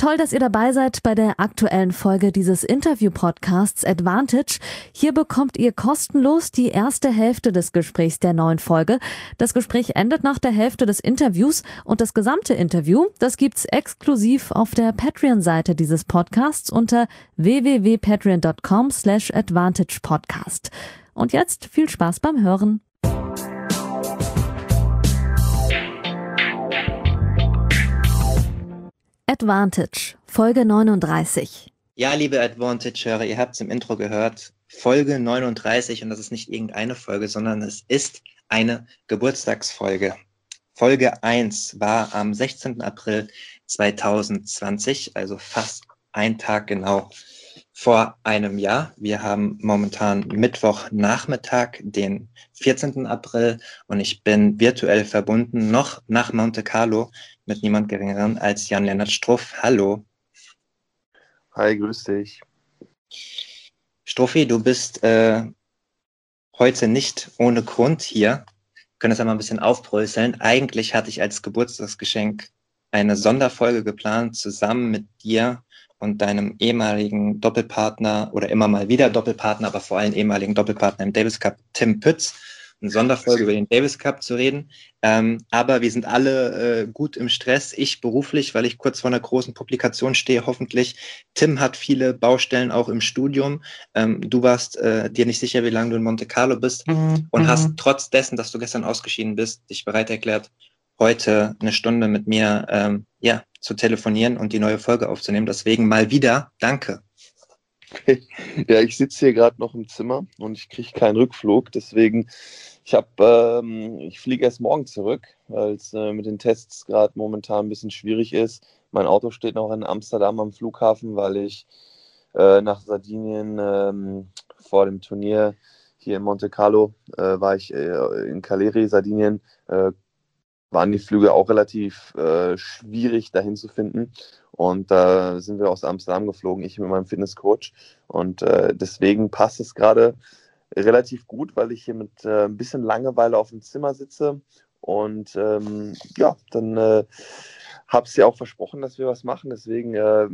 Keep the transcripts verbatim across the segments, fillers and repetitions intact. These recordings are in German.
Toll, dass ihr dabei seid bei der aktuellen Folge dieses Interview-Podcasts Advantage. Hier bekommt ihr kostenlos die erste Hälfte des Gesprächs der neuen Folge. Das Gespräch endet nach der Hälfte des Interviews und das gesamte Interview, das gibt's exklusiv auf der Patreon-Seite dieses Podcasts unter w w w punkt patreon punkt com slash advantage podcast. Und jetzt viel Spaß beim Hören. Advantage, Folge neununddreißig. Ja, liebe Advantage-Hörer, ihr habt es im Intro gehört, Folge neununddreißig, und das ist nicht irgendeine Folge, sondern es ist eine Geburtstagsfolge. Folge eins war am sechzehnten April zweitausendzwanzig, also fast ein Tag genau vor einem Jahr. Wir haben momentan Mittwochnachmittag, den vierzehnten April, und ich bin virtuell verbunden noch nach Monte Carlo mit niemand Geringeren als Jan-Lennart Struff. Hallo. Hi, grüß dich. Struffi, du bist äh, heute nicht ohne Grund hier. Wir können das einmal ein bisschen aufbröseln. Eigentlich hatte ich als Geburtstagsgeschenk eine Sonderfolge geplant, zusammen mit dir und deinem ehemaligen Doppelpartner oder immer mal wieder Doppelpartner, aber vor allem ehemaligen Doppelpartner im Davis Cup, Tim Pütz, eine Sonderfolge über den Davis Cup zu reden. Ähm, aber wir sind alle äh, gut im Stress. Ich beruflich, weil ich kurz vor einer großen Publikation stehe, hoffentlich. Tim hat viele Baustellen auch im Studium. Ähm, du warst äh, dir nicht sicher, wie lange du in Monte Carlo bist mhm. und hast trotz dessen, dass du gestern ausgeschieden bist, dich bereit erklärt, heute eine Stunde mit mir ähm, ja, zu telefonieren und die neue Folge aufzunehmen. Deswegen mal wieder danke. Ja, ich sitze hier gerade noch im Zimmer und ich kriege keinen Rückflug. Deswegen, ich habe, ähm, ich fliege erst morgen zurück, weil es äh, mit den Tests gerade momentan ein bisschen schwierig ist. Mein Auto steht noch in Amsterdam am Flughafen, weil ich äh, nach Sardinien ähm, vor dem Turnier hier in Monte Carlo äh, war ich äh, in Cagliari, Sardinien. Äh, waren die Flüge auch relativ äh, schwierig dahin zu finden. Und da äh, sind wir aus Amsterdam geflogen, ich mit meinem Fitnesscoach. Und äh, deswegen passt es gerade relativ gut, weil ich hier mit äh, ein bisschen Langeweile auf dem Zimmer sitze. Und ähm, ja, dann äh, habe ich ja auch versprochen, dass wir was machen. Deswegen äh,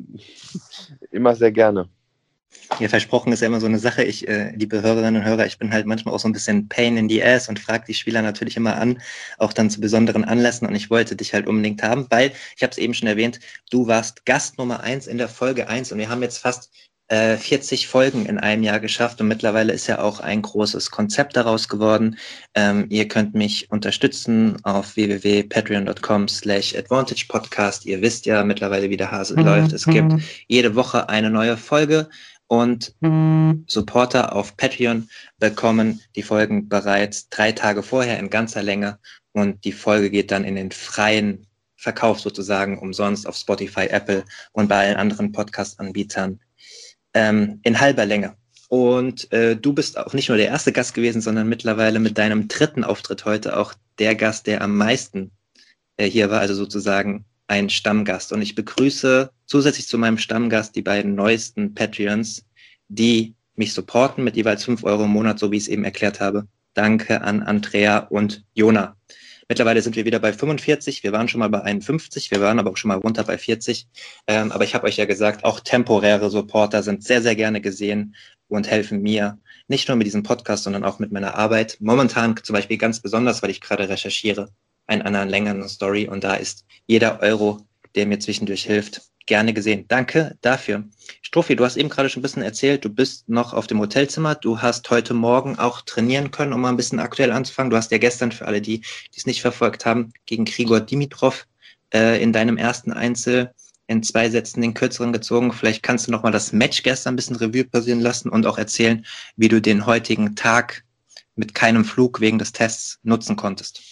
immer sehr gerne. Ja, versprochen ist ja immer so eine Sache. Ich, äh, liebe Hörerinnen und Hörer, ich bin halt manchmal auch so ein bisschen Pain in the Ass und frage die Spieler natürlich immer an, auch dann zu besonderen Anlässen. Und ich wollte dich halt unbedingt haben, weil, ich habe es eben schon erwähnt, du warst Gast Nummer eins in der Folge eins und wir haben jetzt fast äh, vierzig Folgen in einem Jahr geschafft und mittlerweile ist ja auch ein großes Konzept daraus geworden. Ähm, ihr könnt mich unterstützen auf w w w punkt patreon punkt com slash advantage podcast. Ihr wisst ja mittlerweile, wie der Hase mhm. läuft. Es gibt jede Woche eine neue Folge. Und Supporter auf Patreon bekommen die Folgen bereits drei Tage vorher in ganzer Länge und die Folge geht dann in den freien Verkauf sozusagen umsonst auf Spotify, Apple und bei allen anderen Podcast-Anbietern ähm, in halber Länge. Und äh, du bist auch nicht nur der erste Gast gewesen, sondern mittlerweile mit deinem dritten Auftritt heute auch der Gast, der am meisten äh, hier war, also sozusagen ein Stammgast. Und ich begrüße zusätzlich zu meinem Stammgast die beiden neuesten Patreons, die mich supporten mit jeweils fünf Euro im Monat, so wie ich es eben erklärt habe. Danke an Andrea und Jona. Mittlerweile sind wir wieder bei fünfundvierzig. Wir waren schon mal bei einundfünfzig. Wir waren aber auch schon mal runter bei vierzig. Ähm, aber ich habe euch ja gesagt, auch temporäre Supporter sind sehr, sehr gerne gesehen und helfen mir nicht nur mit diesem Podcast, sondern auch mit meiner Arbeit. Momentan zum Beispiel ganz besonders, weil ich gerade recherchiere, in einer längeren Story und da ist jeder Euro, der mir zwischendurch hilft, gerne gesehen. Danke dafür. Struffi, du hast eben gerade schon ein bisschen erzählt, du bist noch auf dem Hotelzimmer, du hast heute Morgen auch trainieren können, um mal ein bisschen aktuell anzufangen. Du hast ja gestern, für alle, die es nicht verfolgt haben, gegen Grigor Dimitrov äh, in deinem ersten Einzel in zwei Sätzen den kürzeren gezogen. Vielleicht kannst du noch mal das Match gestern ein bisschen Revue passieren lassen und auch erzählen, wie du den heutigen Tag mit keinem Flug wegen des Tests nutzen konntest.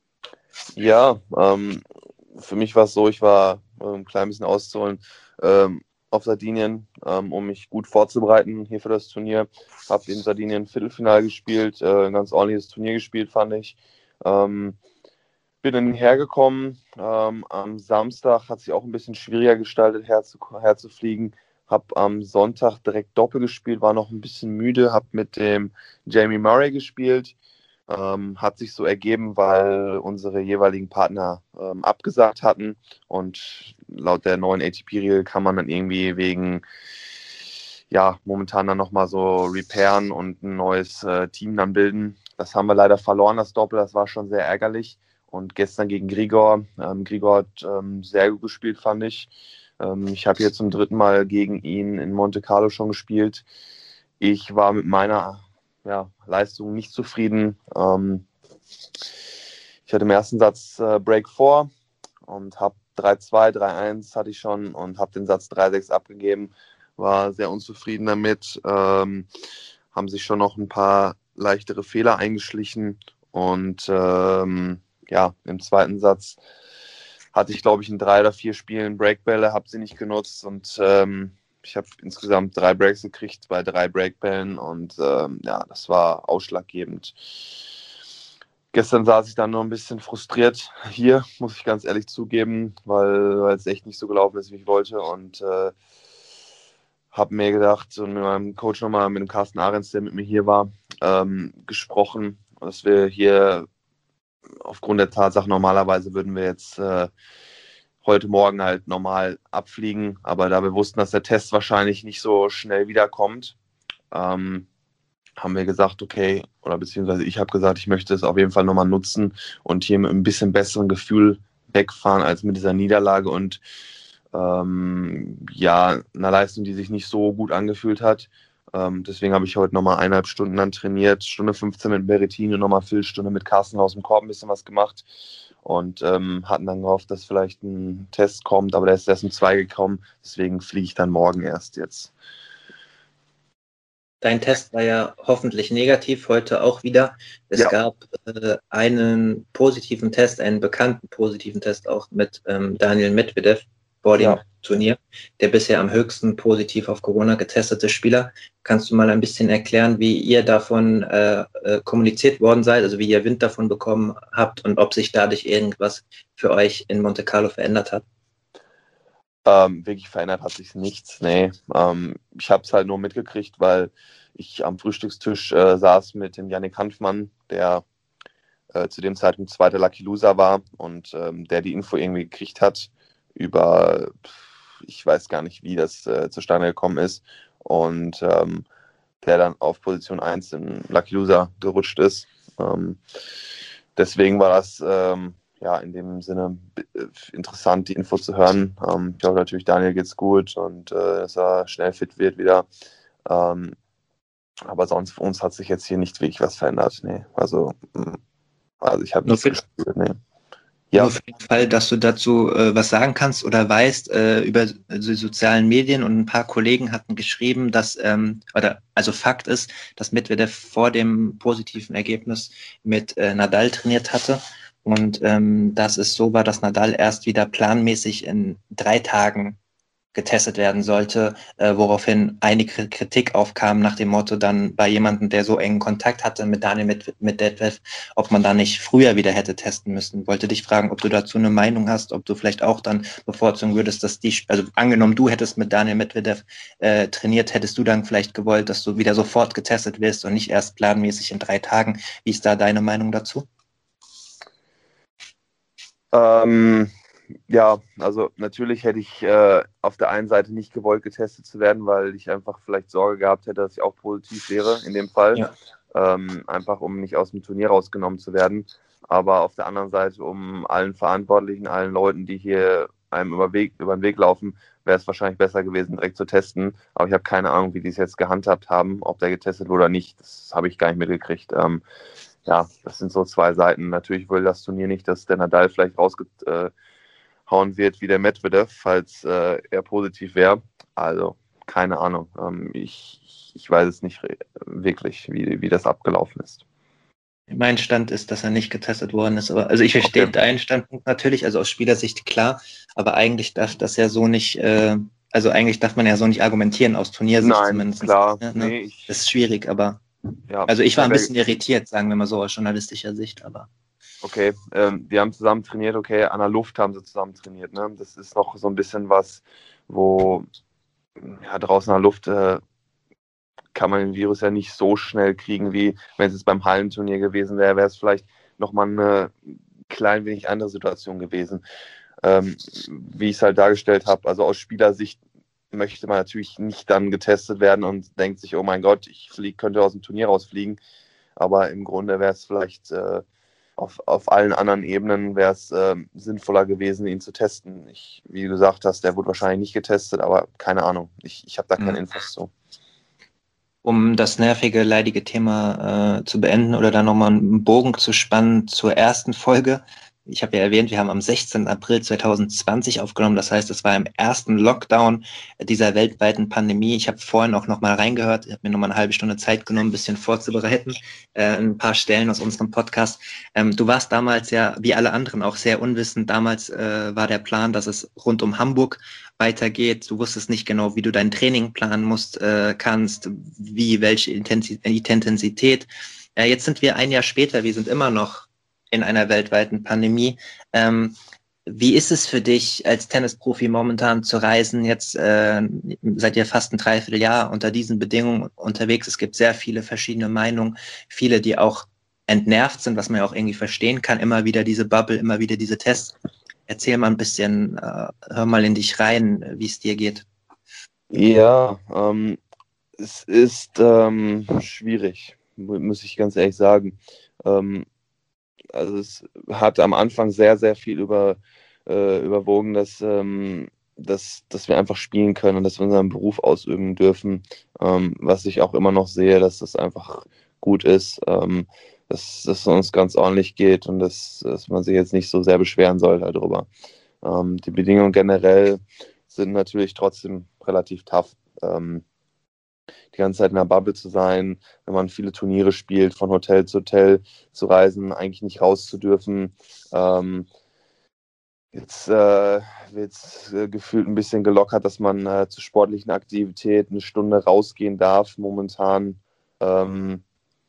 Ja, ähm, für mich war es so, ich war äh, ein klein bisschen auszuholen ähm, auf Sardinien, ähm, um mich gut vorzubereiten hier für das Turnier. Habe in Sardinien Viertelfinale gespielt, äh, ein ganz ordentliches Turnier gespielt, fand ich. Ähm, bin dann hergekommen. Ähm, am Samstag hat sich auch ein bisschen schwieriger gestaltet, herzu, herzufliegen. Habe am Sonntag direkt Doppel gespielt, war noch ein bisschen müde, habe mit dem Jamie Murray gespielt. Ähm, hat sich so ergeben, weil unsere jeweiligen Partner ähm, abgesagt hatten und laut der neuen A T P-Regel kann man dann irgendwie wegen, ja, momentan dann nochmal so repairen und ein neues äh, Team dann bilden. Das haben wir leider verloren, das Doppel, das war schon sehr ärgerlich. Und gestern gegen Grigor, ähm, Grigor hat ähm, sehr gut gespielt, fand ich. Ähm, ich habe hier zum dritten Mal gegen ihn in Monte Carlo schon gespielt. Ich war mit meiner ja, Leistung nicht zufrieden. Ähm, ich hatte im ersten Satz äh, Break vier und habe drei zwei, drei eins hatte ich schon und habe den Satz drei sechs abgegeben. War sehr unzufrieden damit. Ähm, haben sich schon noch ein paar leichtere Fehler eingeschlichen und ähm, ja, im zweiten Satz hatte ich, glaube ich, in drei oder vier Spielen Breakbälle, habe sie nicht genutzt und ähm, ich habe insgesamt drei Breaks gekriegt bei drei Breakbällen und ähm, ja, das war ausschlaggebend. Gestern saß ich dann nur ein bisschen frustriert hier, muss ich ganz ehrlich zugeben, weil, weil es echt nicht so gelaufen ist, wie ich wollte und äh, habe mir gedacht und mit meinem Coach nochmal, mit dem Carsten Ahrens, der mit mir hier war, ähm, gesprochen, dass wir hier aufgrund der Tatsache, normalerweise würden wir jetzt äh, heute Morgen halt normal abfliegen, aber da wir wussten, dass der Test wahrscheinlich nicht so schnell wiederkommt, ähm, haben wir gesagt, okay, oder beziehungsweise ich habe gesagt, ich möchte es auf jeden Fall nochmal nutzen und hier mit ein bisschen besseren Gefühl wegfahren als mit dieser Niederlage und ähm, ja, einer Leistung, die sich nicht so gut angefühlt hat. Ähm, deswegen habe ich heute nochmal eineinhalb Stunden dann trainiert, Stunde fünfzehn mit Berrettini und nochmal Viertelstunde mit Carsten aus dem Korb ein bisschen was gemacht und ähm, hatten dann gehofft, dass vielleicht ein Test kommt, aber der ist erst um zwei gekommen, deswegen fliege ich dann morgen erst jetzt. Dein Test war ja hoffentlich negativ, heute auch wieder. Es Ja. gab äh, einen positiven Test, einen bekannten positiven Test auch mit ähm, Daniil Medvedev vor dem Ja. Turnier, der bisher am höchsten positiv auf Corona getestete Spieler. Kannst du mal ein bisschen erklären, wie ihr davon äh, äh, kommuniziert worden seid, also wie ihr Wind davon bekommen habt und ob sich dadurch irgendwas für euch in Monte Carlo verändert hat? Ähm, wirklich verändert hat sich nichts. Nee, ähm, ich habe es halt nur mitgekriegt, weil ich am Frühstückstisch äh, saß mit dem Yannick Hanfmann, der äh, zu dem Zeitpunkt zweiter Lucky Loser war und ähm, der die Info irgendwie gekriegt hat über, ich weiß gar nicht, wie das äh, zustande gekommen ist und ähm, der dann auf Position eins im Lucky Loser gerutscht ist. Ähm, deswegen war das ähm, ja in dem Sinne interessant, die Info zu hören. Ähm, ich glaube natürlich, Daniel geht's gut und äh, dass er schnell fit wird wieder. Ähm, aber sonst für uns hat sich jetzt hier nicht wirklich was verändert. Nee, also, also ich habe nichts gespürt. Nee. Ja. Nur für den Fall, dass du dazu äh, was sagen kannst oder weißt, äh, über die sozialen Medien und ein paar Kollegen hatten geschrieben, dass, ähm, oder also Fakt ist, dass Medvedev vor dem positiven Ergebnis mit äh, Nadal trainiert hatte und ähm, dass es so war, dass Nadal erst wieder planmäßig in drei Tagen getestet werden sollte, äh, woraufhin einige Kritik aufkam nach dem Motto dann bei jemandem, der so engen Kontakt hatte mit Daniel mit, mit Medvedev, ob man da nicht früher wieder hätte testen müssen. Wollte dich fragen, ob du dazu eine Meinung hast, ob du vielleicht auch dann bevorzugen würdest, dass die, also angenommen, du hättest mit Daniel Medvedev äh, trainiert, hättest du dann vielleicht gewollt, dass du wieder sofort getestet wirst und nicht erst planmäßig in drei Tagen. Wie ist da deine Meinung dazu? Ähm, ja, also natürlich hätte ich äh, auf der einen Seite nicht gewollt, getestet zu werden, weil ich einfach vielleicht Sorge gehabt hätte, dass ich auch positiv wäre in dem Fall. Ja. Ähm, einfach um nicht aus dem Turnier rausgenommen zu werden. Aber auf der anderen Seite, um allen Verantwortlichen, allen Leuten, die hier einem über, Weg, über den Weg laufen, wäre es wahrscheinlich besser gewesen, direkt zu testen. Aber ich habe keine Ahnung, wie die es jetzt gehandhabt haben, ob der getestet wurde oder nicht. Das habe ich gar nicht mitgekriegt. Ähm, ja, das sind so zwei Seiten. Natürlich will das Turnier nicht, dass der Nadal vielleicht rausgehauen wird wie der Medvedev, falls äh, er positiv wäre. Also, keine Ahnung. Ähm, ich, ich weiß es nicht wirklich, wie, wie das abgelaufen ist. Mein Stand ist, dass er nicht getestet worden ist. Aber, also ich verstehe okay. deinen Standpunkt natürlich, also aus Spielersicht klar, aber eigentlich darf das ja so nicht, äh, also eigentlich darf man ja so nicht argumentieren, aus Turniersicht Nein, zumindest. Klar, ja, ne? nee, ich, das ist schwierig, aber ja, also ich war ein ja, bisschen irritiert, sagen wir mal so, aus journalistischer Sicht, aber. Okay, ähm, wir haben zusammen trainiert, okay, an der Luft haben sie zusammen trainiert. Ne? Das ist noch so ein bisschen was, wo ja, draußen an der Luft äh, kann man den Virus ja nicht so schnell kriegen, wie wenn es jetzt beim Hallenturnier gewesen wäre, wäre es vielleicht nochmal eine klein wenig andere Situation gewesen. Ähm, wie ich es halt dargestellt habe, also aus Spielersicht möchte man natürlich nicht dann getestet werden und denkt sich, oh mein Gott, ich flieg, könnte aus dem Turnier rausfliegen. Aber im Grunde wäre es vielleicht äh, auf, auf allen anderen Ebenen wäre es äh, sinnvoller gewesen, ihn zu testen. Ich, wie du gesagt hast, der wurde wahrscheinlich nicht getestet, aber keine Ahnung. Ich, ich habe da keine Infos zu. Um das nervige, leidige Thema äh, zu beenden oder dann nochmal einen Bogen zu spannen zur ersten Folge. Ich habe ja erwähnt, wir haben am sechzehnten April zweitausendzwanzig aufgenommen. Das heißt, es war im ersten Lockdown dieser weltweiten Pandemie. Ich habe vorhin auch nochmal reingehört. Ich habe mir nochmal eine halbe Stunde Zeit genommen, ein bisschen vorzubereiten. Äh, ein paar Stellen aus unserem Podcast. Ähm, du warst damals ja, wie alle anderen, auch sehr unwissend. Damals äh, war der Plan, dass es rund um Hamburg weitergeht. Du wusstest nicht genau, wie du dein Training planen musst, äh, kannst, wie, welche Intensität. Äh, jetzt sind wir ein Jahr später. Wir sind immer noch in einer weltweiten Pandemie. Ähm, wie ist es für dich als Tennisprofi momentan zu reisen? Jetzt äh, seid ihr fast ein Dreivierteljahr unter diesen Bedingungen unterwegs. Es gibt sehr viele verschiedene Meinungen, viele, die auch entnervt sind, was man ja auch irgendwie verstehen kann. Immer wieder diese Bubble, immer wieder diese Tests. Erzähl mal ein bisschen, äh, hör mal in dich rein, wie es dir geht. Ja, ähm, es ist ähm, schwierig, muss ich ganz ehrlich sagen. Ähm, Also es hat am Anfang sehr, sehr viel über, äh, überwogen, dass, ähm, dass, dass wir einfach spielen können und dass wir unseren Beruf ausüben dürfen, ähm, was ich auch immer noch sehe, dass das einfach gut ist, ähm, dass es uns ganz ordentlich geht und dass, dass man sich jetzt nicht so sehr beschweren soll darüber. Ähm, die Bedingungen generell sind natürlich trotzdem relativ tough. Ähm, die ganze Zeit in der Bubble zu sein, wenn man viele Turniere spielt, von Hotel zu Hotel zu reisen, eigentlich nicht raus zu dürfen. Ähm, jetzt äh, wird es äh, gefühlt ein bisschen gelockert, dass man äh, zu sportlichen Aktivitäten eine Stunde rausgehen darf momentan. Ähm,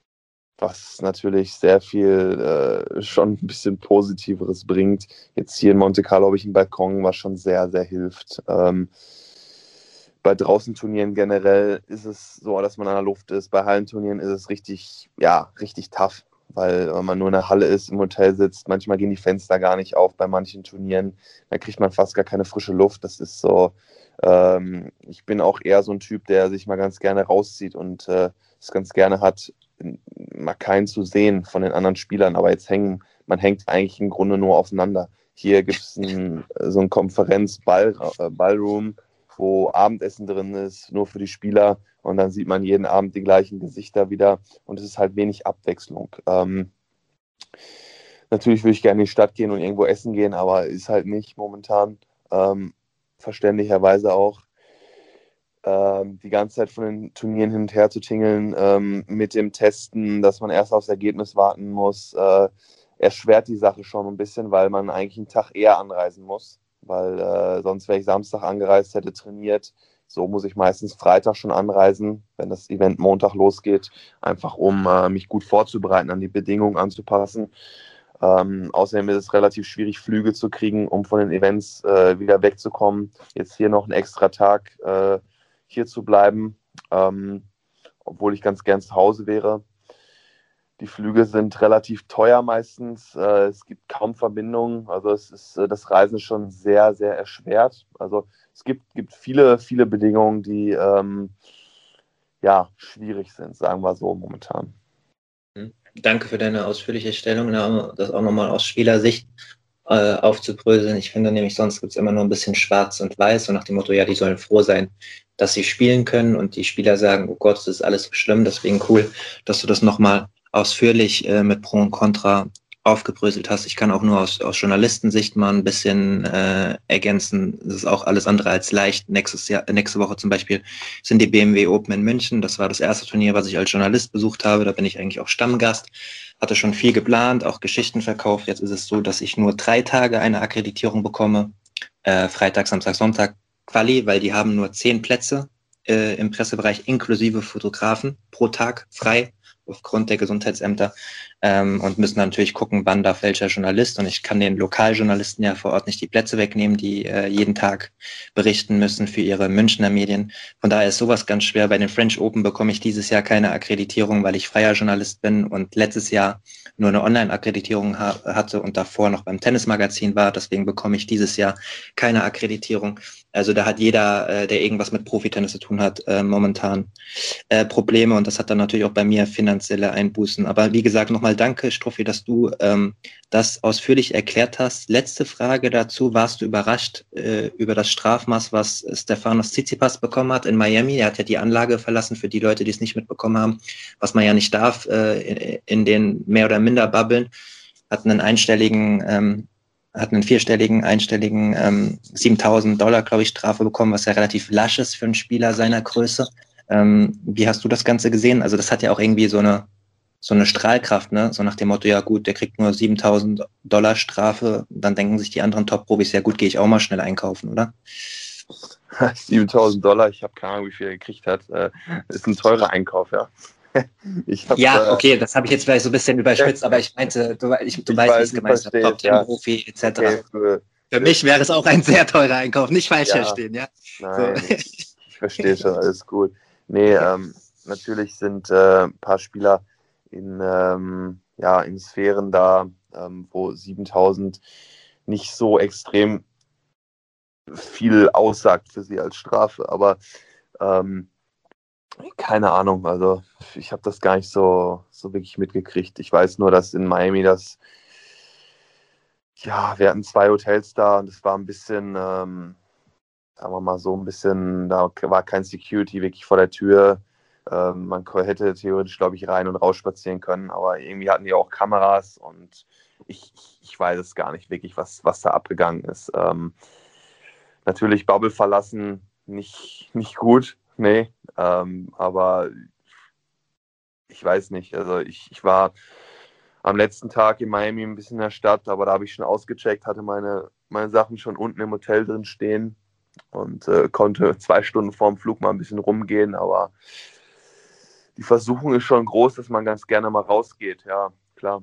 was natürlich sehr viel äh, schon ein bisschen Positiveres bringt. Jetzt hier in Monte Carlo habe ich einen Balkon, was schon sehr, sehr hilft. Ähm, bei Draußenturnieren generell ist es so, dass man an der Luft ist. Bei Hallenturnieren ist es richtig, ja, richtig tough, weil man nur in der Halle ist, im Hotel sitzt. Manchmal gehen die Fenster gar nicht auf bei manchen Turnieren. Da kriegt man fast gar keine frische Luft. Das ist so, ähm, ich bin auch eher so ein Typ, der sich mal ganz gerne rauszieht und äh, es ganz gerne hat, mal keinen zu sehen von den anderen Spielern. Aber jetzt hängen, man hängt eigentlich im Grunde nur aufeinander. Hier gibt es ein, so ein Konferenz-Ballroom, wo Abendessen drin ist, nur für die Spieler. Und dann sieht man jeden Abend die gleichen Gesichter wieder. Und es ist halt wenig Abwechslung. Ähm, natürlich würde ich gerne in die Stadt gehen und irgendwo essen gehen, aber ist halt nicht momentan. Ähm, verständlicherweise auch. Ähm, die ganze Zeit von den Turnieren hin und her zu tingeln, ähm, mit dem Testen, dass man erst aufs Ergebnis warten muss, äh, erschwert die Sache schon ein bisschen, weil man eigentlich einen Tag eher anreisen muss. Weil äh, sonst wäre ich Samstag angereist, hätte trainiert. So muss ich meistens Freitag schon anreisen, wenn das Event Montag losgeht, einfach um äh, mich gut vorzubereiten, an die Bedingungen anzupassen. Ähm, außerdem ist es relativ schwierig, Flüge zu kriegen, um von den Events äh, wieder wegzukommen. Jetzt hier noch einen extra Tag äh, hier zu bleiben, ähm, obwohl ich ganz gern zu Hause wäre. Die Flüge sind relativ teuer meistens. Äh, es gibt kaum Verbindungen. Also es ist äh, das Reisen ist schon sehr, sehr erschwert. Also es gibt, gibt viele, viele Bedingungen, die ähm, ja, schwierig sind, sagen wir so momentan. Danke für deine ausführliche Stellungnahme, das auch nochmal aus Spielersicht äh, aufzubröseln. Ich finde nämlich, sonst gibt es immer nur ein bisschen schwarz und weiß, so nach dem Motto, ja, die sollen froh sein, dass sie spielen können und die Spieler sagen, oh Gott, das ist alles so schlimm, deswegen cool, dass du das nochmal ausführlich äh, mit Pro und Contra aufgebröselt hast. Ich kann auch nur aus, aus Journalistensicht mal ein bisschen äh, ergänzen. Das ist auch alles andere als leicht. Nächstes Jahr, nächste Woche zum Beispiel sind die B M W Open in München. Das war das erste Turnier, was ich als Journalist besucht habe. Da bin ich eigentlich auch Stammgast. Hatte schon viel geplant, auch Geschichten verkauft. Jetzt ist es so, dass ich nur drei Tage eine Akkreditierung bekomme. Äh, Freitag, Samstag, Sonntag Quali, weil die haben nur zehn Plätze äh, im Pressebereich inklusive Fotografen pro Tag frei. aufgrund der Gesundheitsämter ähm, und müssen natürlich gucken, wann darf welcher Journalist. Und ich kann den Lokaljournalisten ja vor Ort nicht die Plätze wegnehmen, die äh, jeden Tag berichten müssen für ihre Münchner Medien. Von daher ist sowas ganz schwer. Bei den French Open bekomme ich dieses Jahr keine Akkreditierung, weil ich freier Journalist bin und letztes Jahr nur eine Online-Akkreditierung ha- hatte und davor noch beim Tennismagazin war. Deswegen bekomme ich dieses Jahr keine Akkreditierung. Also da hat jeder, äh, der irgendwas mit Profitennis zu tun hat, äh, momentan äh, Probleme und das hat dann natürlich auch bei mir finanzielle Einbußen. Aber wie gesagt, nochmal danke, Struffi, dass du ähm, das ausführlich erklärt hast. Letzte Frage dazu. Warst du überrascht äh, über das Strafmaß, was Stefanos Tsitsipas bekommen hat in Miami? Er hat ja die Anlage verlassen, für die Leute, die es nicht mitbekommen haben, was man ja nicht darf äh, in, in den mehr oder minder Bubbeln. Hat einen einstelligen ähm, hat einen vierstelligen, einstelligen ähm, siebentausend Dollar, glaube ich, Strafe bekommen, was ja relativ lasch ist für einen Spieler seiner Größe. Ähm, wie hast du das Ganze gesehen? Also das hat ja auch irgendwie so eine so eine Strahlkraft, ne? So nach dem Motto, ja gut, der kriegt nur siebentausend Dollar Strafe, dann denken sich die anderen Top-Profis, ja gut, gehe ich auch mal schnell einkaufen, oder? siebentausend Dollar, ich habe keine Ahnung, wie viel er gekriegt hat. Äh, ist ein teurer Einkauf, ja. Ich hab, ja, okay, das habe ich jetzt vielleicht so ein bisschen überspitzt, aber ich meinte, du, ich, du ich weißt, weiß, wie es gemeint ist, Top-Ten-Profi et cetera. Okay, für, für mich wäre es auch ein sehr teurer Einkauf, nicht falsch ja, verstehen, ja? Nein, so. ich, ich verstehe schon, alles gut. Nee, okay. ähm, natürlich sind äh, ein paar Spieler in, ähm, ja, in Sphären da, ähm, wo siebentausend nicht so extrem viel aussagt für sie als Strafe, aber ähm, keine Ahnung, also ich habe das gar nicht so, so wirklich mitgekriegt. Ich weiß nur, dass in Miami das, ja, wir hatten zwei Hotels da und es war ein bisschen, ähm, sagen wir mal so, ein bisschen, da war kein Security wirklich vor der Tür. Ähm, man hätte theoretisch, glaube ich, rein und raus spazieren können, aber irgendwie hatten die auch Kameras und ich, ich weiß es gar nicht wirklich, was, was da abgegangen ist. Ähm, natürlich Bubble verlassen, nicht, nicht gut. Nee, ähm, aber ich weiß nicht. Also ich, ich war am letzten Tag in Miami ein bisschen in der Stadt, aber da habe ich schon ausgecheckt, hatte meine, meine Sachen schon unten im Hotel drin stehen und äh, konnte zwei Stunden vorm Flug mal ein bisschen rumgehen, aber die Versuchung ist schon groß, dass man ganz gerne mal rausgeht, ja, klar.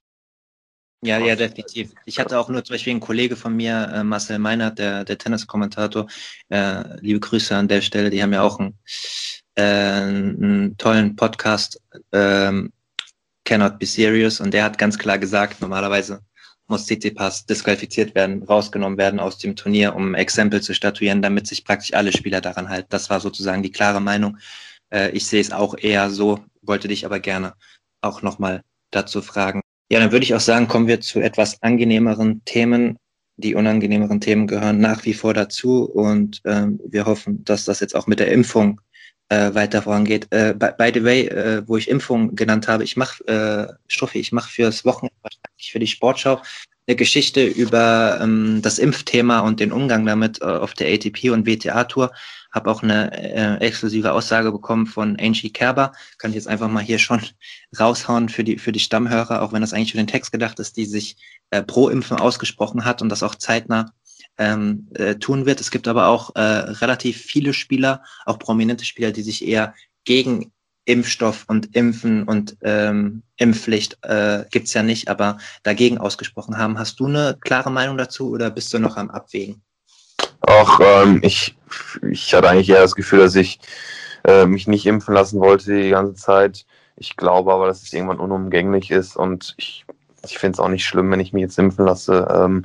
Ja, ja, definitiv. Ich hatte auch nur zum Beispiel einen Kollege von mir, äh, Marcel Meinert, der, der Tenniskommentator, äh, liebe Grüße an der Stelle, die haben ja auch einen, äh, einen tollen Podcast, ähm, Cannot Be Serious, und der hat ganz klar gesagt, normalerweise muss Tsitsipas disqualifiziert werden, rausgenommen werden aus dem Turnier, um ein Exempel zu statuieren, damit sich praktisch alle Spieler daran halten. Das war sozusagen die klare Meinung. Äh, ich sehe es auch eher so, wollte dich aber gerne auch nochmal dazu fragen. Ja, dann würde ich auch sagen, kommen wir zu etwas angenehmeren Themen. Die unangenehmeren Themen gehören nach wie vor dazu und ähm, wir hoffen, dass das jetzt auch mit der Impfung äh, weiter vorangeht. Äh, by, by the way, äh, wo ich Impfung genannt habe, ich mache, äh, Struffi, ich mache fürs Wochenende, wahrscheinlich für die Sportschau, eine Geschichte über ähm, das Impfthema und den Umgang damit äh, auf der A T P und W T A-Tour. Habe auch eine äh, exklusive Aussage bekommen von Angie Kerber. Kann ich jetzt einfach mal hier schon raushauen für die für die Stammhörer, auch wenn das eigentlich für den Text gedacht ist, die sich äh, pro Impfen ausgesprochen hat und das auch zeitnah ähm, äh, tun wird. Es gibt aber auch äh, relativ viele Spieler, auch prominente Spieler, die sich eher gegen Impfstoff und Impfen und ähm, Impfpflicht äh, gibt's ja nicht, aber dagegen ausgesprochen haben. Hast du eine klare Meinung dazu oder bist du noch am Abwägen? Auch ähm, ich, ich hatte eigentlich eher das Gefühl, dass ich äh, mich nicht impfen lassen wollte die ganze Zeit. Ich glaube aber, dass es irgendwann unumgänglich ist und ich, ich finde es auch nicht schlimm, wenn ich mich jetzt impfen lasse. Ähm,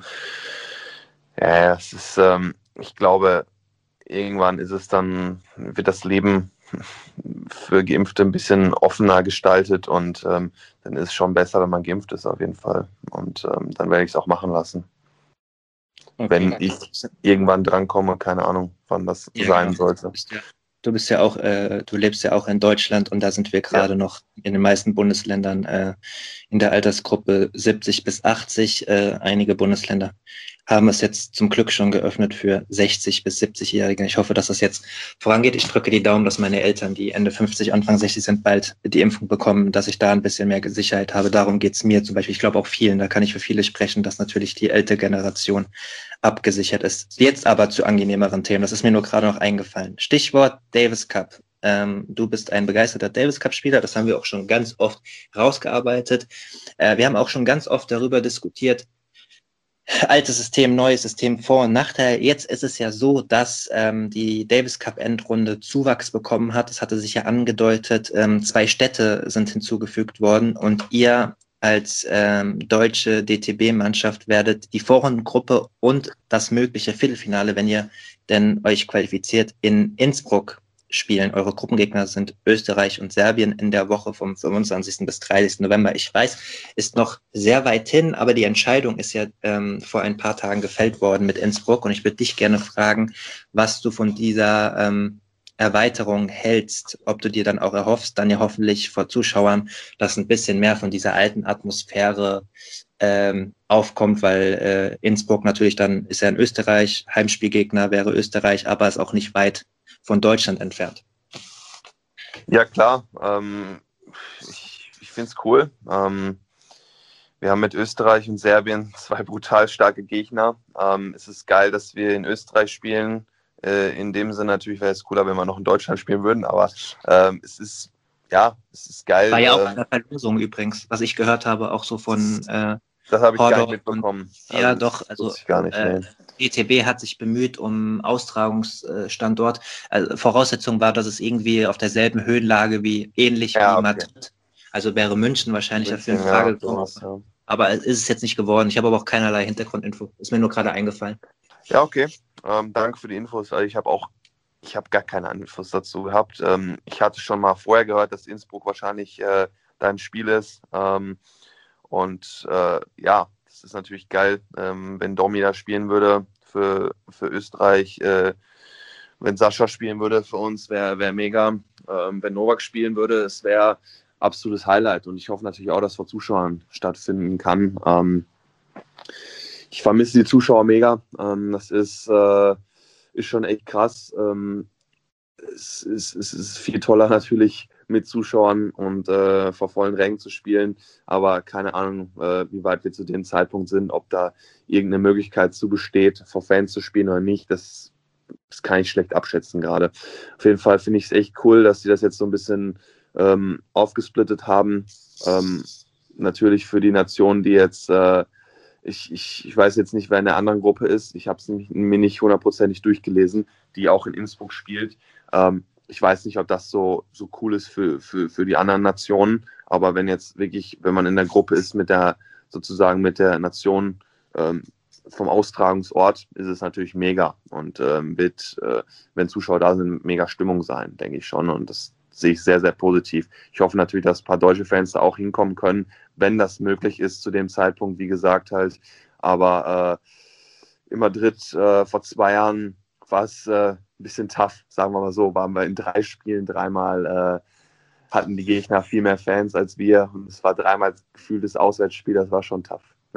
ja, es ist, ähm, ich glaube, irgendwann ist es dann, wird das Leben für Geimpfte ein bisschen offener gestaltet und ähm, dann ist es schon besser, wenn man geimpft ist auf jeden Fall. Und ähm, dann werde ich es auch machen lassen. Okay. Wenn ich irgendwann drankomme, keine Ahnung, wann das ja, sein genau. sollte. Du bist ja, du bist ja auch, äh, du lebst ja auch in Deutschland und da sind wir gerade ja. noch in den meisten Bundesländern äh, in der Altersgruppe siebzig bis achtzig. Äh, einige Bundesländer haben es jetzt zum Glück schon geöffnet für sechzig bis siebzig-Jährige. Ich hoffe, dass das jetzt vorangeht. Ich drücke die Daumen, dass meine Eltern, die Ende fünfzig, Anfang sechzig sind, bald die Impfung bekommen, dass ich da ein bisschen mehr Sicherheit habe. Darum geht's mir zum Beispiel. Ich glaube auch vielen, da kann ich für viele sprechen, dass natürlich die ältere Generation abgesichert ist. Jetzt aber zu angenehmeren Themen. Das ist mir nur gerade noch eingefallen. Stichwort Davis Cup. Ähm, du bist ein begeisterter Davis Cup-Spieler, das haben wir auch schon ganz oft rausgearbeitet. Äh, wir haben auch schon ganz oft darüber diskutiert, altes System, neues System, Vor- und Nachteil. Jetzt ist es ja so, dass ähm, die Davis Cup Endrunde Zuwachs bekommen hat. Es hatte sich ja angedeutet, ähm, zwei Städte sind hinzugefügt worden und ihr als ähm, deutsche D T B-Mannschaft werdet die Vorrundengruppe und das mögliche Viertelfinale, wenn ihr denn euch qualifiziert, in Innsbruck spielen. Eure Gruppengegner sind Österreich und Serbien in der Woche vom fünfundzwanzigsten bis dreißigsten November. Ich weiß, ist noch sehr weit hin, aber die Entscheidung ist ja ähm, vor ein paar Tagen gefällt worden mit Innsbruck und ich würde dich gerne fragen, was du von dieser ähm, Erweiterung hältst, ob du dir dann auch erhoffst, dann ja hoffentlich vor Zuschauern, dass ein bisschen mehr von dieser alten Atmosphäre ähm, aufkommt, weil äh, Innsbruck natürlich dann ist ja in Österreich, Heimspielgegner wäre Österreich, aber ist auch nicht weit von Deutschland entfernt. Ja, klar. Ähm, ich ich finde es cool. Ähm, wir haben mit Österreich und Serbien zwei brutal starke Gegner. Ähm, es ist geil, dass wir in Österreich spielen. Äh, in dem Sinne natürlich wäre es cooler, wenn wir noch in Deutschland spielen würden, aber ähm, es ist, ja, es ist geil. War ja auch äh, eine Verlosung übrigens, was ich gehört habe, auch so von äh, Das habe ich gar nicht Hordor und mitbekommen. ja, Also doch, das also wusste ich gar nicht. äh, Nee. D T B hat sich bemüht um Austragungsstandort. Also Voraussetzung war, dass es irgendwie auf derselben Höhenlage wie ähnlich Ja, wie okay. Madrid. Also wäre München wahrscheinlich dafür in München, ja, Frage gekommen. sowas, ja. Aber es ist es jetzt nicht geworden. Ich habe aber auch keinerlei Hintergrundinfo. Ist mir nur gerade eingefallen. Ja, okay. Ähm, danke für die Infos. Also ich habe auch, ich habe gar keine Infos dazu gehabt. Ähm, ich hatte schon mal vorher gehört, dass Innsbruck wahrscheinlich äh, dein Spiel ist. Ähm, und äh, ja, das ist natürlich geil, ähm, wenn Domi da spielen würde für, für Österreich. Äh, wenn Sascha spielen würde für uns, wäre wär mega. Ähm, wenn Novak spielen würde, es wäre absolutes Highlight. Und ich hoffe natürlich auch, dass vor Zuschauern stattfinden kann. Ähm, ich vermisse die Zuschauer mega. Ähm, das ist, äh, ist schon echt krass. Ähm, es, ist, es ist viel toller natürlich mit Zuschauern und äh, vor vollen Rängen zu spielen. Aber keine Ahnung, äh, wie weit wir zu dem Zeitpunkt sind, ob da irgendeine Möglichkeit zu besteht, vor Fans zu spielen oder nicht. Das, das kann ich schlecht abschätzen gerade. Auf jeden Fall finde ich es echt cool, dass sie das jetzt so ein bisschen ähm, aufgesplittet haben. Ähm, natürlich für die Nationen, die jetzt äh, Ich, ich, ich weiß jetzt nicht, wer in der anderen Gruppe ist. Ich habe es mir nicht hundertprozentig durchgelesen, die auch in Innsbruck spielt. Ähm, ich weiß nicht, ob das so, so cool ist für, für, für die anderen Nationen. Aber wenn jetzt wirklich, wenn man in der Gruppe ist mit der, sozusagen mit der Nation ähm, vom Austragungsort, ist es natürlich mega. Und ähm, wird, äh, wenn Zuschauer da sind, mega Stimmung sein, denke ich schon. Und das sehe ich sehr, sehr positiv. Ich hoffe natürlich, dass ein paar deutsche Fans da auch hinkommen können, wenn das möglich ist zu dem Zeitpunkt, wie gesagt halt. Aber äh, in Madrid äh, vor zwei Jahren war es äh, ein bisschen tough, sagen wir mal so. Waren wir in drei Spielen dreimal, äh, hatten die Gegner viel mehr Fans als wir. Und es war dreimal gefühltes Auswärtsspiel, das war schon tough. Ja,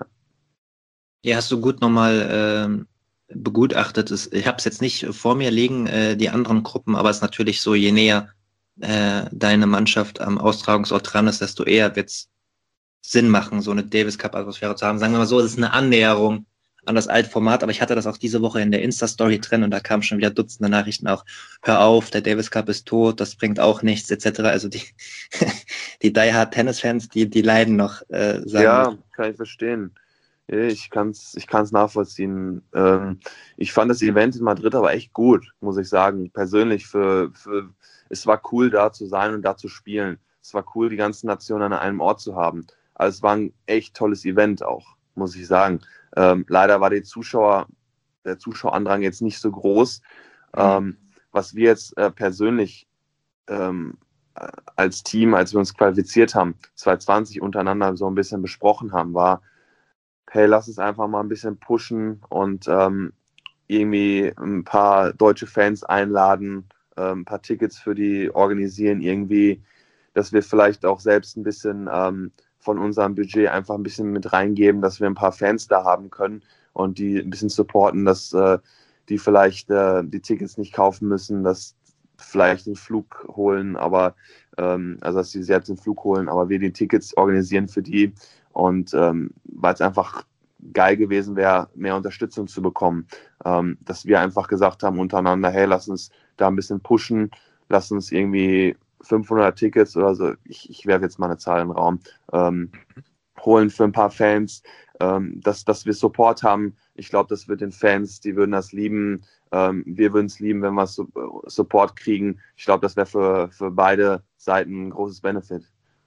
Ja, hast du gut nochmal ähm, begutachtet. Es- Ich habe es jetzt nicht vor mir liegen, äh, die anderen Gruppen, aber es ist natürlich so, je näher äh, deine Mannschaft am Austragungsort dran ist, desto eher wird es Sinn machen, so eine Davis Cup Atmosphäre zu haben. Sagen wir mal so, es ist eine Annäherung an das alte Format, aber ich hatte das auch diese Woche in der Insta-Story drin und da kamen schon wieder Dutzende Nachrichten auch, hör auf, der Davis Cup ist tot, das bringt auch nichts, et cetera. Also die, die Die Hard Tennis-Fans, die, die leiden noch, äh, sagen wir. ja, kann ich verstehen. Ich kann es ich kann's nachvollziehen. Ähm, ich fand das Event in Madrid aber echt gut, muss ich sagen. Persönlich, für, für, es war cool, da zu sein und da zu spielen. Es war cool, die ganzen Nationen an einem Ort zu haben. Also es war ein echt tolles Event auch, muss ich sagen. Ähm, leider war die Zuschauer, der Zuschauerandrang jetzt nicht so groß. Mhm. Ähm, was wir jetzt äh, persönlich ähm, äh, als Team, als wir uns qualifiziert haben, zwanzig zwanzig untereinander so ein bisschen besprochen haben, war, hey, lass es einfach mal ein bisschen pushen und ähm, irgendwie ein paar deutsche Fans einladen, äh, ein paar Tickets für die organisieren, irgendwie, dass wir vielleicht auch selbst ein bisschen ähm, von unserem Budget einfach ein bisschen mit reingeben, dass wir ein paar Fans da haben können und die ein bisschen supporten, dass äh, die vielleicht äh, die Tickets nicht kaufen müssen, dass vielleicht den Flug holen, aber ähm, also dass sie selbst den Flug holen, aber wir die Tickets organisieren für die. Und ähm, weil es einfach geil gewesen wäre, mehr Unterstützung zu bekommen, ähm, dass wir einfach gesagt haben untereinander, hey, lass uns da ein bisschen pushen, lass uns irgendwie fünfhundert Tickets oder so, ich, ich werfe jetzt mal eine Zahl in den Raum, ähm, holen für ein paar Fans, ähm, dass, dass wir Support haben. Ich glaube, das wird den Fans, die würden das lieben. Ähm, wir würden es lieben, wenn wir so, Support kriegen. Ich glaube, das wäre für, für beide Seiten ein großes Benefit.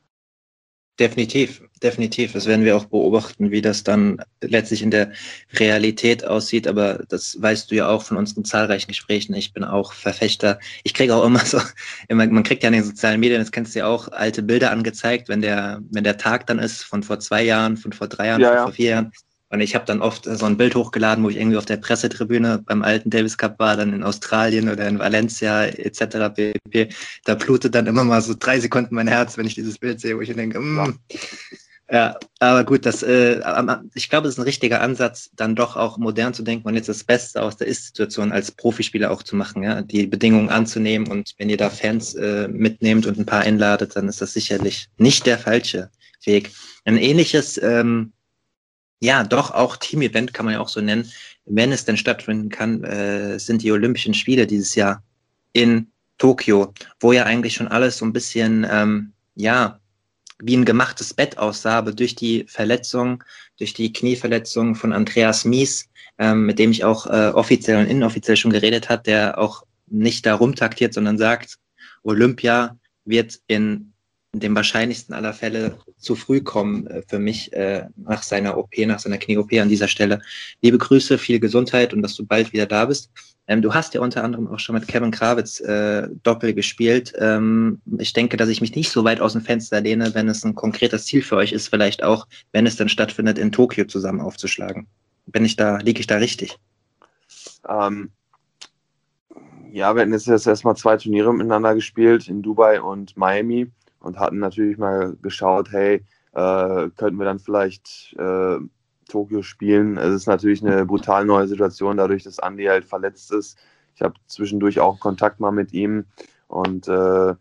Definitiv, definitiv. Das werden wir auch beobachten, wie das dann letztlich in der Realität aussieht. Aber das weißt du ja auch von unseren zahlreichen Gesprächen. Ich bin auch Verfechter. Ich kriege auch immer so, immer, man kriegt ja in den sozialen Medien, das kennst du ja auch, alte Bilder angezeigt, wenn der, wenn der Tag dann ist von vor zwei Jahren, von vor drei Jahren, Ja, von ja. vor vier Jahren. Und ich habe dann oft so ein Bild hochgeladen, wo ich irgendwie auf der Pressetribüne beim alten Davis Cup war, dann in Australien oder in Valencia et cetera pp. Da blutet dann immer mal so drei Sekunden mein Herz, wenn ich dieses Bild sehe, wo ich denke, mm. Ja, aber gut, das, äh, ich glaube, es ist ein richtiger Ansatz, dann doch auch modern zu denken und jetzt das Beste aus der Ist-Situation als Profispieler auch zu machen, ja, die Bedingungen anzunehmen, und wenn ihr da Fans äh, mitnehmt und ein paar einladet, dann ist das sicherlich nicht der falsche Weg. Ein ähnliches ähm, ja, doch, auch Team-Event kann man ja auch so nennen, wenn es denn stattfinden kann, äh, sind die Olympischen Spiele dieses Jahr in Tokio, wo ja eigentlich schon alles so ein bisschen, ähm, ja, wie ein gemachtes Bett aussah, aber durch die Verletzung, durch die Knieverletzung von Andreas Mies, ähm, mit dem ich auch äh, offiziell und inoffiziell schon geredet habe, der auch nicht da rumtaktiert, sondern sagt, Olympia wird in dem wahrscheinlichsten aller Fälle zu früh kommen äh, für mich äh, nach seiner O P, nach seiner Knie-O P an dieser Stelle. Liebe Grüße, viel Gesundheit und dass du bald wieder da bist. Ähm, du hast ja unter anderem auch schon mit Kevin Krawitz äh, Doppel gespielt. Ähm, ich denke, dass ich mich nicht so weit aus dem Fenster lehne, wenn es ein konkretes Ziel für euch ist, vielleicht auch, wenn es dann stattfindet, in Tokio zusammen aufzuschlagen. Bin ich da, liege ich da richtig? Ähm, ja, wir hatten jetzt erstmal zwei Turniere miteinander gespielt, in Dubai und Miami, und hatten natürlich mal geschaut, hey, äh, könnten wir dann vielleicht äh, Tokio spielen. Es ist natürlich eine brutal neue Situation, dadurch, dass Andy halt verletzt ist. Ich habe zwischendurch auch Kontakt mal mit ihm, und äh,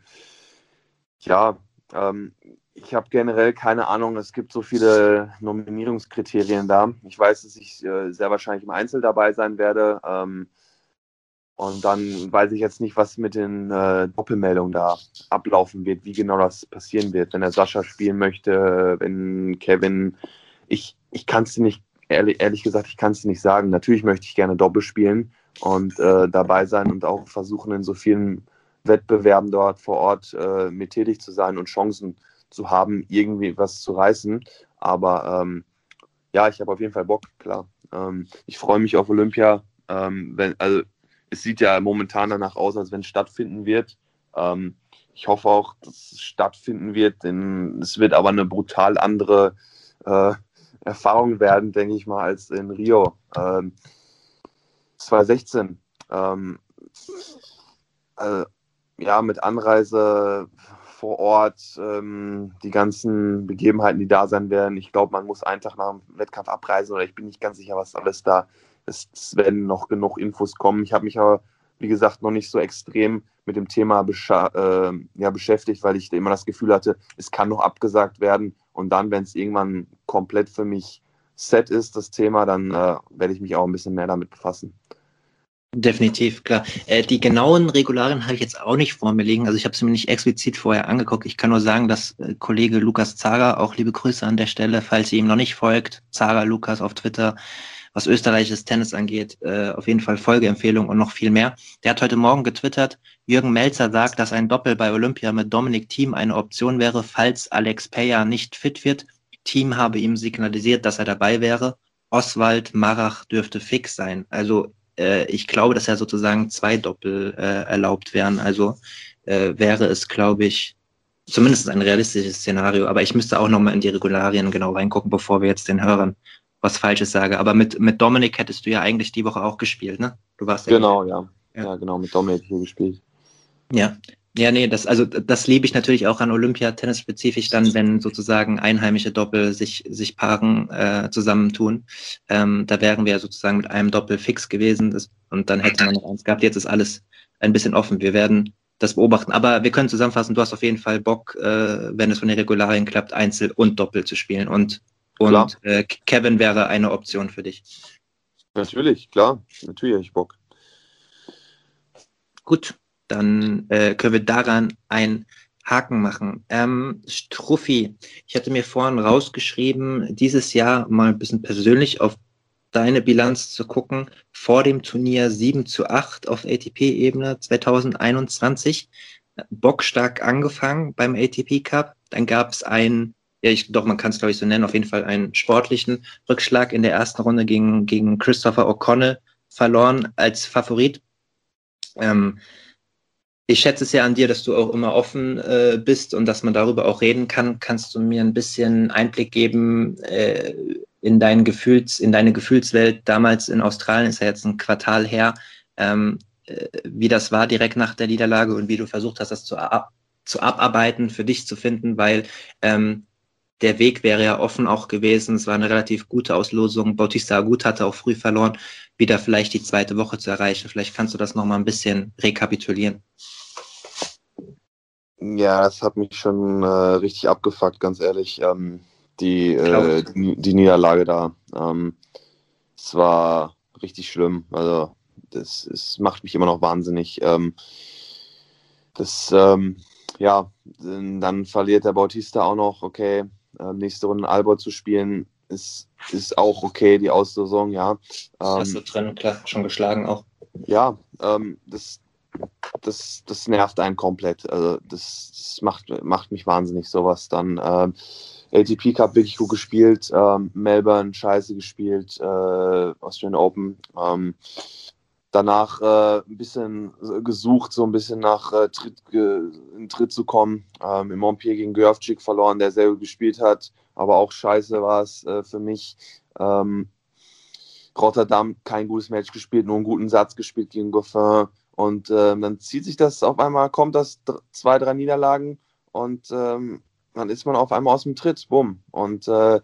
ja, ähm, ich habe generell keine Ahnung, es gibt so viele Nominierungskriterien da. Ich weiß, dass ich äh, sehr wahrscheinlich im Einzel dabei sein werde. Ähm, Und dann weiß ich jetzt nicht, was mit den äh, Doppelmeldungen da ablaufen wird, wie genau das passieren wird. Wenn der Sascha spielen möchte, wenn Kevin, ich, ich kann es dir nicht, ehrlich, ehrlich gesagt, ich kann es dir nicht sagen. Natürlich möchte ich gerne Doppel spielen und äh, dabei sein und auch versuchen, in so vielen Wettbewerben dort vor Ort äh, mit tätig zu sein und Chancen zu haben, irgendwie was zu reißen. Aber ähm, ja, ich habe auf jeden Fall Bock, klar. Ähm, ich freue mich auf Olympia. Ähm, wenn, also es sieht ja momentan danach aus, als wenn es stattfinden wird. Ähm, ich hoffe auch, dass es stattfinden wird, denn es wird aber eine brutal andere äh, Erfahrung werden, denke ich mal, als in Rio ähm, zwanzig sechzehn. Ähm, äh, ja, mit Anreise vor Ort, ähm, die ganzen Begebenheiten, die da sein werden. Ich glaube, man muss einen Tag nach dem Wettkampf abreisen, oder ich bin nicht ganz sicher, was alles da ist. Es werden noch genug Infos kommen. Ich habe mich aber, wie gesagt, noch nicht so extrem mit dem Thema bescha- äh, ja, beschäftigt, weil ich immer das Gefühl hatte, es kann noch abgesagt werden. Und dann, wenn es irgendwann komplett für mich set ist, das Thema, dann äh, werde ich mich auch ein bisschen mehr damit befassen. Definitiv, klar. Äh, die genauen Regularien habe ich jetzt auch nicht vor mir liegen. Also ich habe es mir nicht explizit vorher angeguckt. Ich kann nur sagen, dass äh, Kollege Lukas Zager, auch liebe Grüße an der Stelle, falls ihr ihm noch nicht folgt, Zager Lukas auf Twitter, was österreichisches Tennis angeht, äh, auf jeden Fall Folgeempfehlung und noch viel mehr. Der hat heute Morgen getwittert, Jürgen Melzer sagt, dass ein Doppel bei Olympia mit Dominic Thiem eine Option wäre, falls Alex Peja nicht fit wird. Thiem habe ihm signalisiert, dass er dabei wäre. Oswald Marach dürfte fix sein. Also ich glaube, dass ja sozusagen zwei Doppel äh, erlaubt wären. Also äh, wäre es, glaube ich, zumindest ein realistisches Szenario. Aber ich müsste auch nochmal in die Regularien genau reingucken, bevor wir jetzt den Hörern was Falsches sagen. Aber mit, mit Dominik hättest du ja eigentlich die Woche auch gespielt, ne? Du warst ja Genau, ja. ja. Ja, genau, mit Dominik hier gespielt. Ja. Ja, nee, das, also, das liebe ich natürlich auch an Olympia, tennisspezifisch dann, wenn sozusagen einheimische Doppel sich, sich Paaren äh, zusammentun. Ähm, da wären wir sozusagen mit einem Doppel fix gewesen das, und dann hätte man noch eins gehabt. Jetzt ist alles ein bisschen offen. Wir werden das beobachten. Aber wir können zusammenfassen, du hast auf jeden Fall Bock, äh, wenn es von den Regularien klappt, Einzel und Doppel zu spielen. Und, und äh, Kevin wäre eine Option für dich. Natürlich, klar. Natürlich habe ich Bock. Gut. dann äh, können wir daran ein Haken machen. Ähm, Struffi, ich hatte mir vorhin rausgeschrieben, dieses Jahr mal ein bisschen persönlich auf deine Bilanz zu gucken. Vor dem Turnier sieben zu acht auf A T P-Ebene zwanzig einundzwanzig. Bockstark angefangen beim A T P Cup. Dann gab es einen, ja, ich, doch, man kann es glaube ich so nennen, auf jeden Fall einen sportlichen Rückschlag in der ersten Runde gegen, gegen Christopher O'Connell verloren als Favorit. Ähm, Ich schätze es ja an dir, dass du auch immer offen äh, bist und dass man darüber auch reden kann. Kannst du mir ein bisschen Einblick geben äh, in deinen Gefühls, in deine Gefühlswelt damals in Australien, ist ja jetzt ein Quartal her, ähm, äh, wie das war direkt nach der Niederlage und wie du versucht hast, das zu, ab, zu abarbeiten, für dich zu finden, weil ähm, der Weg wäre ja offen auch gewesen. Es war eine relativ gute Auslosung. Bautista Agut hatte auch früh verloren, wieder vielleicht die zweite Woche zu erreichen. Vielleicht kannst du das nochmal ein bisschen rekapitulieren. Ja, das hat mich schon äh, richtig abgefuckt, ganz ehrlich. Ähm, die, äh, die, die Niederlage da. Ähm, es war richtig schlimm. Also, das, das macht mich immer noch wahnsinnig. Ähm, das, ähm, ja, dann verliert der Bautista auch noch. Okay, äh, nächste Runde in Albert zu spielen, ist, ist auch okay, die Auslosung, ja. Ähm, Hast du drin, klar, schon geschlagen auch. Ja, ähm, das. Das, das nervt einen komplett. Also das, das macht, macht mich wahnsinnig, sowas dann. Ähm, A T P Cup wirklich gut gespielt, ähm, Melbourne scheiße gespielt, äh, Australian Open. Ähm, danach äh, ein bisschen gesucht, so ein bisschen nach äh, Tritt, ge, in Tritt zu kommen. Ähm, Im Montpellier gegen Gjörvcic verloren, der sehr gut gespielt hat, aber auch scheiße war es äh, für mich. Ähm, Rotterdam kein gutes Match gespielt, nur einen guten Satz gespielt gegen Goffin. Und ähm, dann zieht sich das auf einmal, kommt das d- zwei, drei Niederlagen und ähm, dann ist man auf einmal aus dem Tritt. Bumm. Und äh,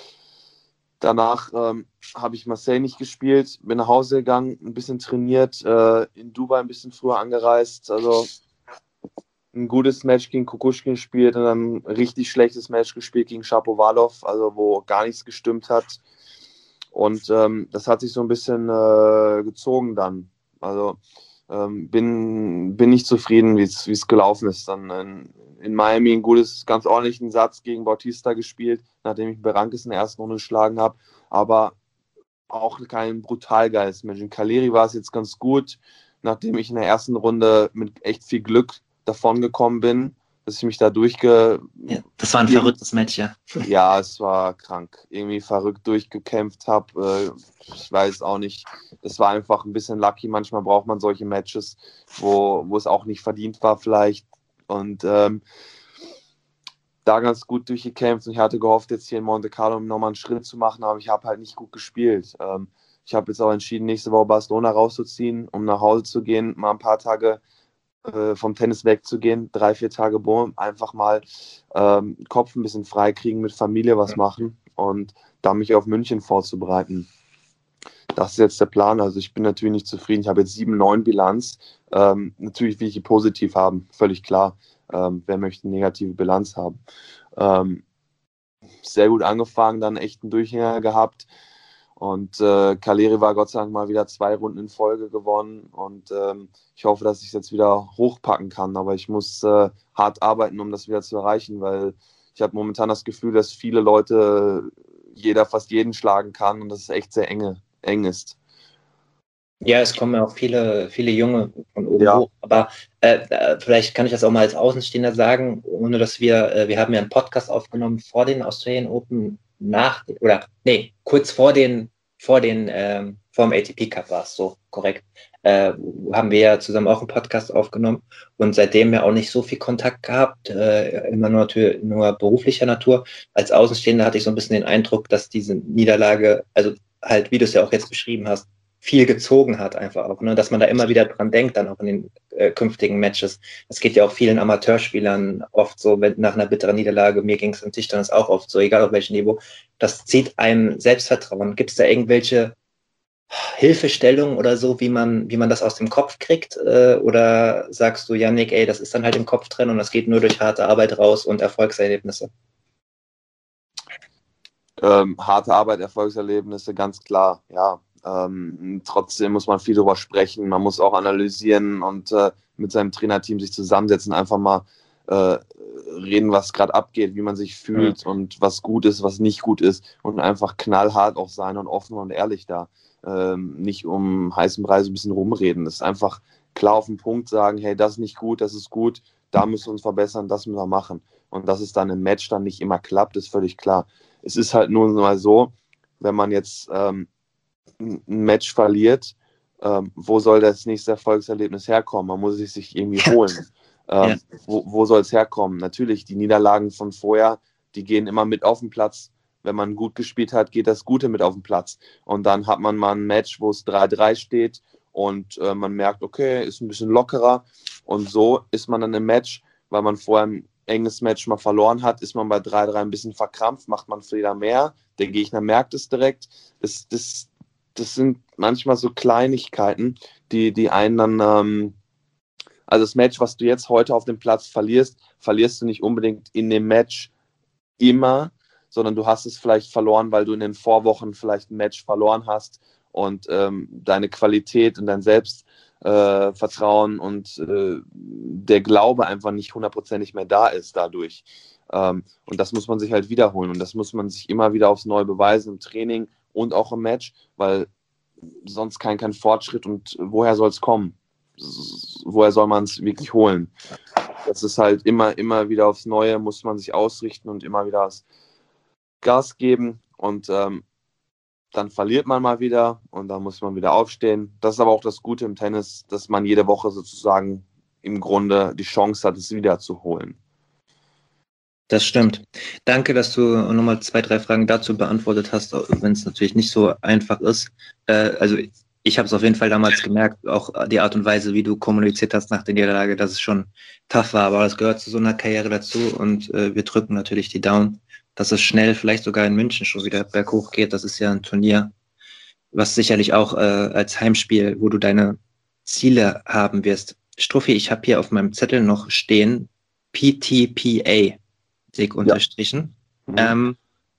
danach ähm, habe ich Marseille nicht gespielt, bin nach Hause gegangen, ein bisschen trainiert, äh, in Dubai ein bisschen früher angereist. Also ein gutes Match gegen Kukushkin gespielt und dann ein richtig schlechtes Match gespielt gegen Shapovalov, also wo gar nichts gestimmt hat. Und ähm, das hat sich so ein bisschen äh, gezogen dann. Also ähm, bin, bin nicht zufrieden, wie es gelaufen ist. Dann in, in Miami ein gutes, ganz ordentlichen Satz gegen Bautista gespielt, nachdem ich Berankis in der ersten Runde geschlagen habe. Aber auch kein brutal geiles Match. In Cagliari war es jetzt ganz gut, nachdem ich in der ersten Runde mit echt viel Glück davon gekommen bin, dass ich mich da durchge... Ja, das war ein verrücktes Match, ja. Ja, es war krank. Irgendwie verrückt durchgekämpft habe. Äh, ich weiß auch nicht. Es war einfach ein bisschen lucky. Manchmal braucht man solche Matches, wo, wo es auch nicht verdient war vielleicht. Und ähm, da ganz gut durchgekämpft. Und ich hatte gehofft, jetzt hier in Monte Carlo nochmal einen Schritt zu machen, aber ich habe halt nicht gut gespielt. Ähm, ich habe jetzt auch entschieden, nächste Woche Barcelona rauszuziehen, um nach Hause zu gehen, mal ein paar Tage vom Tennis wegzugehen, drei, vier Tage Bohm, einfach mal ähm, Kopf ein bisschen frei kriegen, mit Familie was machen und da mich auf München vorzubereiten. Das ist jetzt der Plan. Also ich bin natürlich nicht zufrieden. Ich habe jetzt sieben neun Bilanz. Ähm, natürlich will ich die positiv haben, völlig klar. Ähm, wer möchte eine negative Bilanz haben? Ähm, sehr gut angefangen, dann echt einen Durchhänger gehabt. Und äh, Cagliari war Gott sei Dank mal wieder zwei Runden in Folge gewonnen. Und ähm, ich hoffe, dass ich es jetzt wieder hochpacken kann. Aber ich muss äh, hart arbeiten, um das wieder zu erreichen, weil ich habe momentan das Gefühl, dass viele Leute, jeder fast jeden schlagen kann und dass es echt sehr enge, eng ist. Ja, es kommen ja auch viele, viele Junge von oben Ja. hoch. Aber äh, vielleicht kann ich das auch mal als Außenstehender sagen, ohne dass wir, äh, wir haben ja einen Podcast aufgenommen vor den Australian Open, nach, oder nee, kurz vor den, vor den, ähm, vor dem A T P Cup war es so, korrekt. Äh, haben wir ja zusammen auch einen Podcast aufgenommen und seitdem ja auch nicht so viel Kontakt gehabt, äh, immer nur, nur beruflicher Natur. Als Außenstehender hatte ich so ein bisschen den Eindruck, dass diese Niederlage, also halt, wie du es ja auch jetzt beschrieben hast, viel gezogen hat einfach auch, ne? Dass man da immer wieder dran denkt, dann auch in den äh, künftigen Matches. Es geht ja auch vielen Amateurspielern oft so, wenn nach einer bitteren Niederlage, mir ging es im Tischtennis auch oft so, egal auf welchem Niveau, das zieht einem Selbstvertrauen. Gibt es da irgendwelche Hilfestellungen oder so, wie man, wie man das aus dem Kopf kriegt? Äh, oder sagst du, Yannick, ey, das ist dann halt im Kopf drin und das geht nur durch harte Arbeit raus und Erfolgserlebnisse? Ähm, harte Arbeit, Erfolgserlebnisse, ganz klar, ja. Ähm, trotzdem muss man viel darüber sprechen, man muss auch analysieren und äh, mit seinem Trainerteam sich zusammensetzen, einfach mal äh, reden, was gerade abgeht, wie man sich fühlt, mhm. und was gut ist, was nicht gut ist, und einfach knallhart auch sein und offen und ehrlich da. Ähm, nicht um heißen Brei so ein bisschen rumreden. Das ist einfach klar auf den Punkt sagen, hey, das ist nicht gut, das ist gut, da müssen wir uns verbessern, das müssen wir machen. Und dass es dann im Match dann nicht immer klappt, ist völlig klar. Es ist halt nur mal so, wenn man jetzt ähm, ein Match verliert, ähm, wo soll das nächste Erfolgserlebnis herkommen? Man muss es sich irgendwie holen. Ähm, ja. Wo, wo soll es herkommen? Natürlich, die Niederlagen von vorher, die gehen immer mit auf den Platz. Wenn man gut gespielt hat, geht das Gute mit auf den Platz. Und dann hat man mal ein Match, wo es drei drei steht und äh, man merkt, okay, ist ein bisschen lockerer. Und so ist man dann im Match, weil man vorher ein enges Match mal verloren hat, ist man bei drei drei ein bisschen verkrampft, macht man Fehler mehr. Der Gegner merkt es direkt. Das, das, das sind manchmal so Kleinigkeiten, die, die einen dann... Ähm, Also das Match, was du jetzt heute auf dem Platz verlierst, verlierst du nicht unbedingt in dem Match immer, sondern du hast es vielleicht verloren, weil du in den Vorwochen vielleicht ein Match verloren hast und ähm, deine Qualität und dein Selbstvertrauen äh, und äh, der Glaube einfach nicht hundertprozentig mehr da ist dadurch. Ähm, und das muss man sich halt wiederholen und das muss man sich immer wieder aufs Neue beweisen im Training und auch im Match, weil sonst kein, kein Fortschritt, und woher soll es kommen? Woher soll man es wirklich holen? Das ist halt immer, immer wieder aufs Neue, muss man sich ausrichten und immer wieder das Gas geben, und ähm, dann verliert man mal wieder und dann muss man wieder aufstehen. Das ist aber auch das Gute im Tennis, dass man jede Woche sozusagen im Grunde die Chance hat, es wieder zu holen. Das stimmt. Danke, dass du nochmal zwei, drei Fragen dazu beantwortet hast, wenn es natürlich nicht so einfach ist. Äh, also ich habe es auf jeden Fall damals gemerkt, auch die Art und Weise, wie du kommuniziert hast nach der Niederlage, dass es schon tough war, aber das gehört zu so einer Karriere dazu, und äh, wir drücken natürlich die Daumen, dass es schnell, vielleicht sogar in München schon wieder berghoch geht. Das ist ja ein Turnier, was sicherlich auch äh, als Heimspiel, wo du deine Ziele haben wirst. Struffi, ich habe hier auf meinem Zettel noch stehen P T P A, dick unterstrichen. Ja. Mhm. Ähm,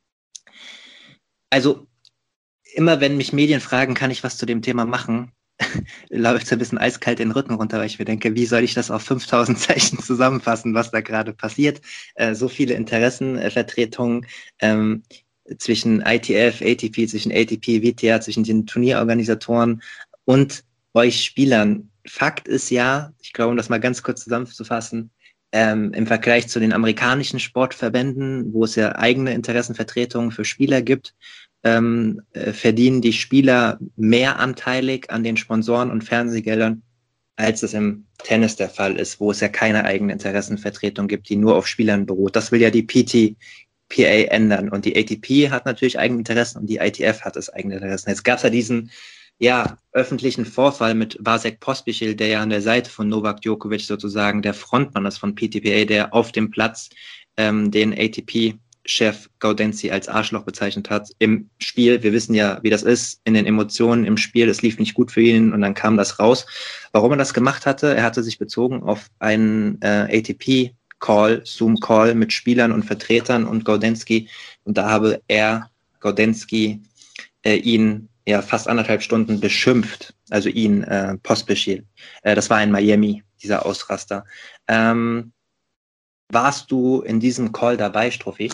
also immer wenn mich Medien fragen, kann ich was zu dem Thema machen, läuft es ein bisschen eiskalt den Rücken runter, weil ich mir denke, wie soll ich das auf fünftausend Zeichen zusammenfassen, was da gerade passiert? Äh, so viele Interessenvertretungen ähm, zwischen I T F, A T P, zwischen A T P, W T A, zwischen den Turnierorganisatoren und euch Spielern. Fakt ist ja, ich glaube, um das mal ganz kurz zusammenzufassen, ähm, im Vergleich zu den amerikanischen Sportverbänden, wo es ja eigene Interessenvertretungen für Spieler gibt, Ähm, äh, verdienen die Spieler mehr anteilig an den Sponsoren und Fernsehgeldern, als es im Tennis der Fall ist, wo es ja keine eigene Interessenvertretung gibt, die nur auf Spielern beruht. Das will ja die P T P A ändern, und die A T P hat natürlich eigene Interessen und die I T F hat das eigene Interessen. Jetzt gab es ja diesen ja, öffentlichen Vorfall mit Vasek Pospišil, der ja an der Seite von Novak Djokovic sozusagen der Frontmann ist von P T P A, der auf dem Platz ähm, den A T P Chef Gaudenzi als Arschloch bezeichnet hat im Spiel. Wir wissen ja, wie das ist, in den Emotionen im Spiel. Es lief nicht gut für ihn und dann kam das raus. Warum er das gemacht hatte? Er hatte sich bezogen auf einen äh, A T P-Call, Zoom-Call mit Spielern und Vertretern und Gaudenzi, und da habe er, Gaudenzi, äh, ihn ja fast anderthalb Stunden beschimpft, also ihn, äh, Pospišil. Äh, das war in Miami, dieser Ausraster. Ähm, warst du in diesem Call dabei, Struffi?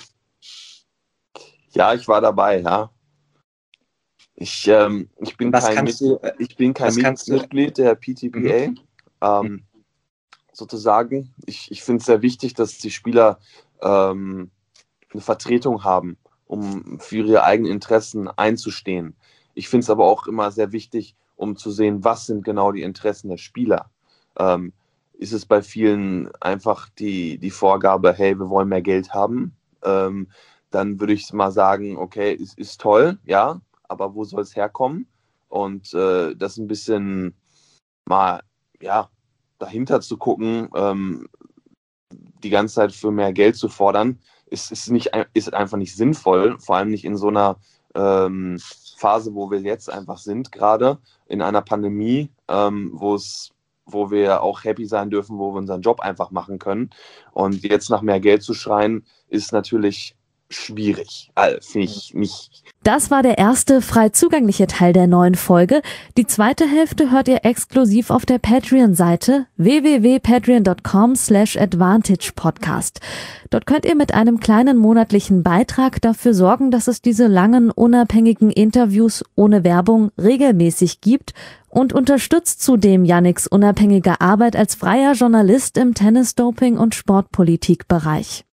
Ja, ich war dabei, ja. Ich, ähm, ich bin was kein, Mit- du, ich bin kein Mitglied der P T P A. Mhm. Ähm, sozusagen. Ich, ich finde es sehr wichtig, dass die Spieler ähm, eine Vertretung haben, um für ihre eigenen Interessen einzustehen. Ich finde es aber auch immer sehr wichtig, um zu sehen, was sind genau die Interessen der Spieler. Ähm, ist es bei vielen einfach die, die Vorgabe, hey, wir wollen mehr Geld haben, ähm, dann würde ich mal sagen, okay, es ist toll, ja, aber wo soll es herkommen? Und äh, das ein bisschen mal, ja, dahinter zu gucken, ähm, die ganze Zeit für mehr Geld zu fordern, ist, ist, nicht, ist einfach nicht sinnvoll, vor allem nicht in so einer ähm, Phase, wo wir jetzt einfach sind, gerade in einer Pandemie, ähm, wo es wo wir auch happy sein dürfen, wo wir unseren Job einfach machen können. Und jetzt nach mehr Geld zu schreien, ist natürlich schwierig. Also, finde ich nicht. Das war der erste frei zugängliche Teil der neuen Folge. Die zweite Hälfte hört ihr exklusiv auf der Patreon-Seite w w w punkt patreon punkt com slash advantage podcast. Dort könnt ihr mit einem kleinen monatlichen Beitrag dafür sorgen, dass es diese langen, unabhängigen Interviews ohne Werbung regelmäßig gibt und unterstützt zudem Yannicks unabhängige Arbeit als freier Journalist im Tennis-Doping- und Sportpolitik-Bereich.